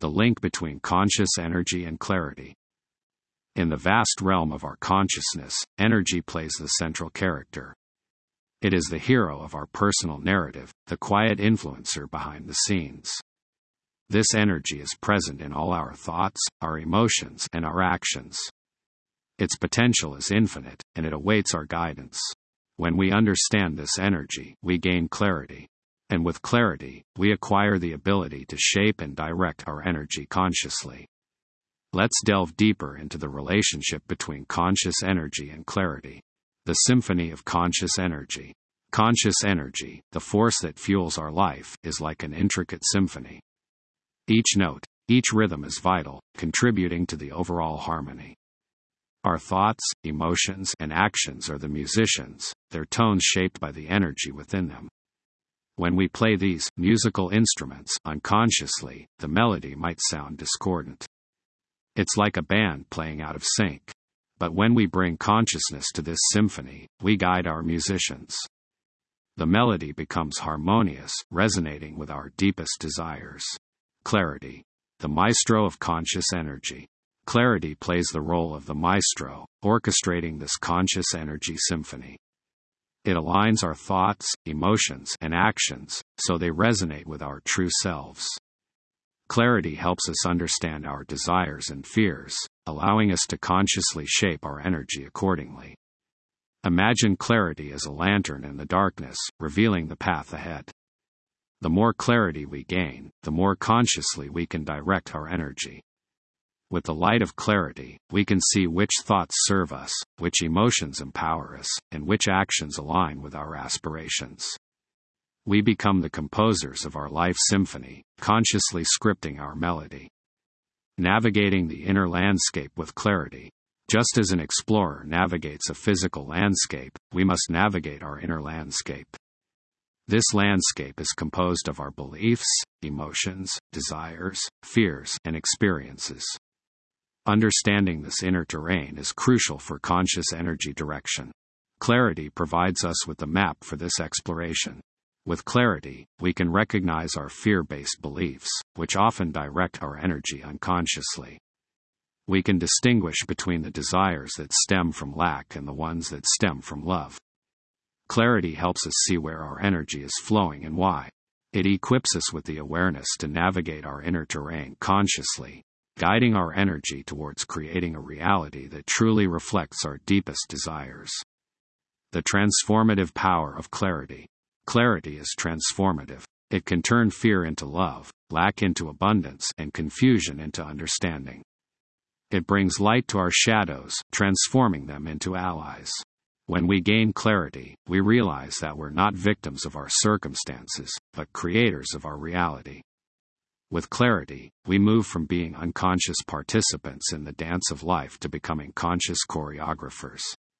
the link between conscious energy and clarity. In the vast realm of our consciousness, energy plays the central character. It is the hero of our personal narrative, the quiet influencer behind the scenes. This energy is present in all our thoughts, our emotions, and our actions. Its potential is infinite, and it awaits our guidance. When we understand this energy, we gain clarity. And with clarity, we acquire the ability to shape and direct our energy consciously. Let's delve deeper into the relationship between conscious energy and clarity. The symphony of conscious energy. Conscious energy, the force that fuels our life, is like an intricate symphony. Each note, each rhythm is vital, contributing to the overall harmony. Our thoughts, emotions, and actions are the musicians, their tones shaped by the energy within them. When we play these musical instruments unconsciously, the melody might sound discordant. It's like a band playing out of sync. But when we bring consciousness to this symphony, we guide our musicians. The melody becomes harmonious, resonating with our deepest desires. Clarity. The maestro of conscious energy. Clarity plays the role of the maestro, orchestrating this conscious energy symphony. It aligns our thoughts, emotions, and actions, so they resonate with our true selves. Clarity helps us understand our desires and fears, allowing us to consciously shape our energy accordingly. Imagine clarity as a lantern in the darkness, revealing the path ahead. The more clarity we gain, the more consciously we can direct our energy. With the light of clarity, we can see which thoughts serve us, which emotions empower us, and which actions align with our aspirations. We become the composers of our life symphony, consciously scripting our melody. Navigating the inner landscape with clarity. Just as an explorer navigates a physical landscape, we must navigate our inner landscape. This landscape is composed of our beliefs, emotions, desires, fears, and experiences. Understanding this inner terrain is crucial for conscious energy direction. Clarity provides us with the map for this exploration. With clarity, we can recognize our fear-based beliefs, which often direct our energy unconsciously. We can distinguish between the desires that stem from lack and the ones that stem from love. Clarity helps us see where our energy is flowing and why. It equips us with the awareness to navigate our inner terrain consciously, guiding our energy towards creating a reality that truly reflects our deepest desires. The transformative power of clarity. Clarity is transformative. It can turn fear into love, lack into abundance, and confusion into understanding. It brings light to our shadows, transforming them into allies. When we gain clarity, we realize that we're not victims of our circumstances, but creators of our reality. With clarity, we move from being unconscious participants in the dance of life to becoming conscious choreographers.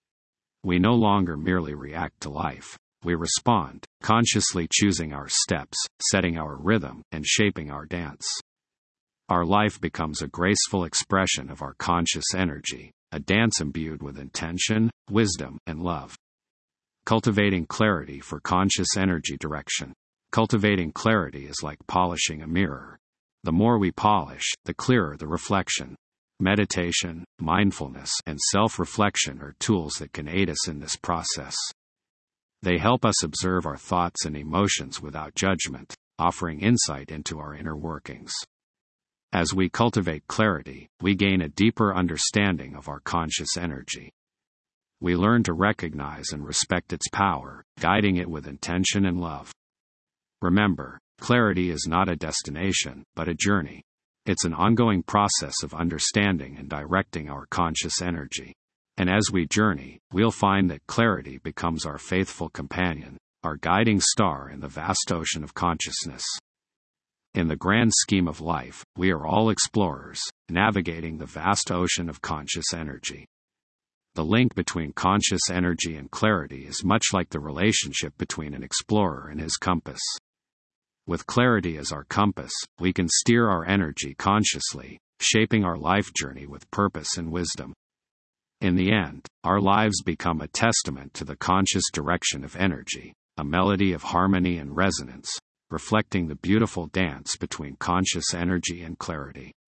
We no longer merely react to life. We respond, consciously choosing our steps, setting our rhythm, and shaping our dance. Our life becomes a graceful expression of our conscious energy, a dance imbued with intention, wisdom, and love. Cultivating clarity for conscious energy direction. Cultivating clarity is like polishing a mirror. The more we polish, the clearer the reflection. Meditation, mindfulness, and self-reflection are tools that can aid us in this process. They help us observe our thoughts and emotions without judgment, offering insight into our inner workings. As we cultivate clarity, we gain a deeper understanding of our conscious energy. We learn to recognize and respect its power, guiding it with intention and love. Remember, clarity is not a destination, but a journey. It's an ongoing process of understanding and directing our conscious energy. And as we journey, we'll find that clarity becomes our faithful companion, our guiding star in the vast ocean of consciousness. In the grand scheme of life, we are all explorers, navigating the vast ocean of conscious energy. The link between conscious energy and clarity is much like the relationship between an explorer and his compass. With clarity as our compass, we can steer our energy consciously, shaping our life journey with purpose and wisdom. In the end, our lives become a testament to the conscious direction of energy, a melody of harmony and resonance, reflecting the beautiful dance between conscious energy and clarity.